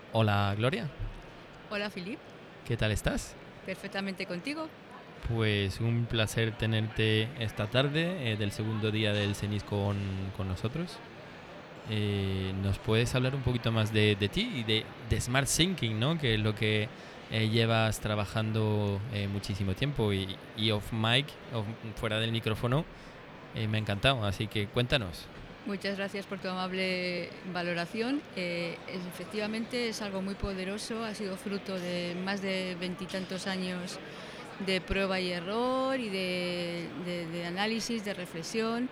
Hola Gloria, Hola, Filip. ¿qué tal estás? Perfectamente contigo. Pues un placer tenerte esta tarde del segundo día del CENIS con nosotros. ¿Nos puedes hablar un poquito más de ti y de Smart Thinking, ¿no? Que es lo que llevas trabajando muchísimo tiempo y off mic, fuera del micrófono, me ha encantado, así que cuéntanos. Muchas gracias por tu amable valoración. Efectivamente es algo muy poderoso, ha sido fruto de más de veintitantos años de prueba y error y de análisis, de reflexión.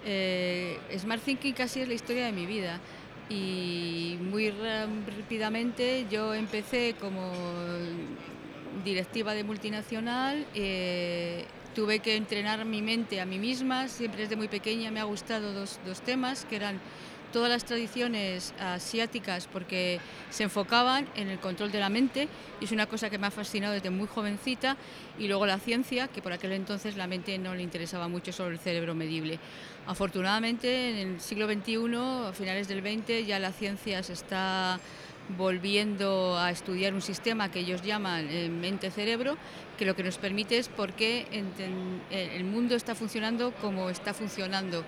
Smart Thinking casi es la historia de mi vida y muy rápidamente yo empecé como directiva de multinacional. Tuve que entrenar mi mente a mí misma. Siempre desde muy pequeña me ha gustado dos temas, que eran todas las tradiciones asiáticas, porque se enfocaban en el control de la mente, y es una cosa que me ha fascinado desde muy jovencita, y luego la ciencia, que por aquel entonces la mente no le interesaba mucho, solo el cerebro medible. Afortunadamente, en el siglo XXI, a finales del XX, ya la ciencia se está volviendo a estudiar un sistema que ellos llaman mente-cerebro, que lo que nos permite es por qué el mundo está funcionando como está funcionando.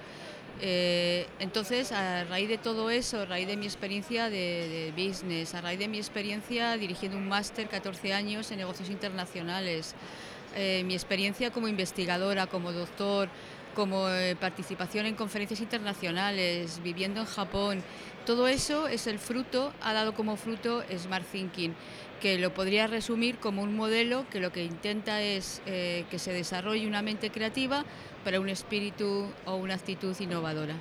Entonces, a raíz de todo eso, a raíz de mi experiencia de business, a raíz de mi experiencia dirigiendo un máster 14 años en negocios internacionales, mi experiencia como investigadora, como doctor, como participación en conferencias internacionales, viviendo en Japón, todo eso es el fruto, ha dado como fruto Smart Thinking, que lo podría resumir como un modelo que lo que intenta es que se desarrolle una mente creativa para un espíritu o una actitud innovadora.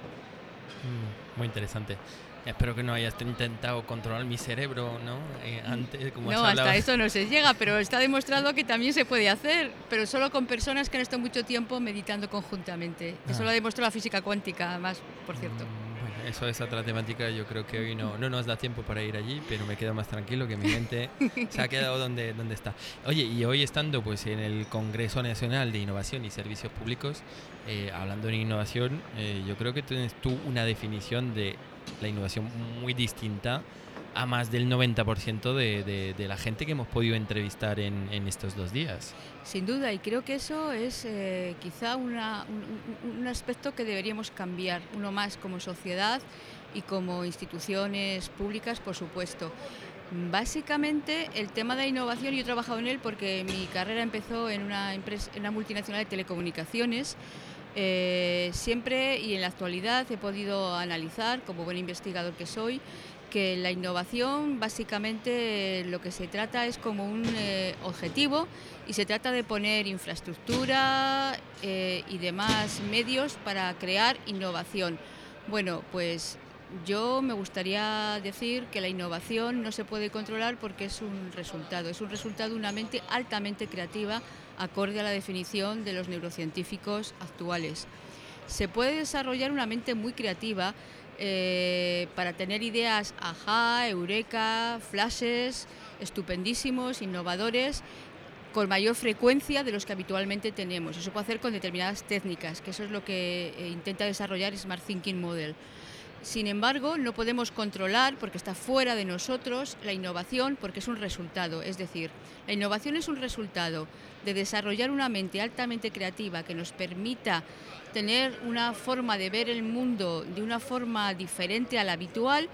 Muy interesante. Espero que no hayas intentado controlar mi cerebro, ¿no? Antes, como has No, hasta hablado. eso no se llega, pero está demostrado que también se puede hacer, pero solo con personas que han estado mucho tiempo meditando conjuntamente. Eso lo Ah, ha demostrado la física cuántica, más, por cierto. bueno, eso es otra temática. Yo creo que hoy no nos da tiempo para ir allí, pero me quedo más tranquilo que mi mente se ha quedado donde está. Oye, y hoy estando pues en el Congreso Nacional de Innovación y Servicios Públicos, hablando de innovación, yo creo que tienes tú una definición de la innovación muy distinta a más del 90% de la gente que hemos podido entrevistar en estos 2 días. Sin duda, y creo que eso es quizá un aspecto que deberíamos cambiar, uno más como sociedad y como instituciones públicas, por supuesto. Básicamente, el tema de la innovación, yo he trabajado en él porque mi carrera empezó en una empresa, en una multinacional de telecomunicaciones. Siempre y en la actualidad he podido analizar, como buen investigador que soy, que la innovación básicamente lo que se trata es como un objetivo, y se trata de poner infraestructura y demás medios para crear innovación. Bueno, pues yo me gustaría decir que la innovación no se puede controlar porque es un resultado de una mente altamente creativa, acorde a la definición de los neurocientíficos actuales. Se puede desarrollar una mente muy creativa para tener ideas ajá, eureka, flashes estupendísimos, innovadores, con mayor frecuencia de los que habitualmente tenemos. Eso puede hacer con determinadas técnicas, que eso es lo que intenta desarrollar Smart Thinking Model. Sin embargo, no podemos controlar, porque está fuera de nosotros, la innovación, porque es un resultado. Es decir, la innovación es un resultado de desarrollar una mente altamente creativa que nos permita tener una forma de ver el mundo de una forma diferente a la habitual,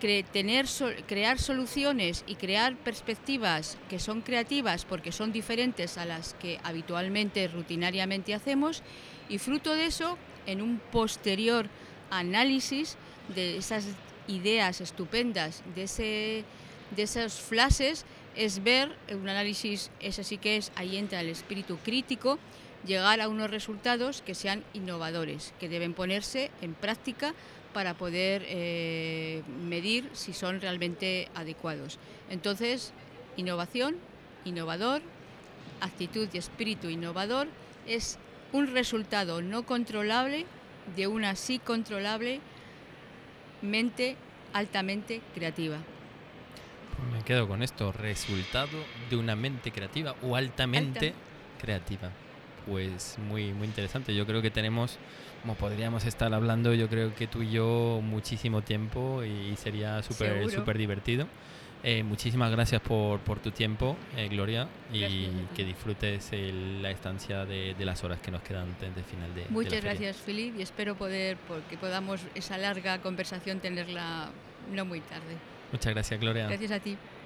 crear soluciones y crear perspectivas que son creativas porque son diferentes a las que habitualmente, rutinariamente hacemos, y fruto de eso, en un posterior análisis de esas ideas estupendas, de esos flashes, es ver un análisis, eso sí que es, ahí entra el espíritu crítico, llegar a unos resultados que sean innovadores, que deben ponerse en práctica para poder medir si son realmente adecuados. Entonces, innovación, innovador, actitud y espíritu innovador es un resultado no controlable de una sí controlable mente altamente creativa. Pues me quedo con esto, resultado de una mente creativa o Alta, altamente creativa. pues muy, muy interesante. Yo creo que tenemos, como podríamos estar hablando, yo creo que tú y yo muchísimo tiempo y sería Seguro. súper divertido. Muchísimas gracias por tu tiempo, Gloria, y Gracias a ti. que disfrutes la estancia de las horas que nos quedan antes del final de la Muchas feria. gracias, Philip, y espero porque podamos esa larga conversación tenerla no muy tarde. Muchas gracias, Gloria. Gracias a ti.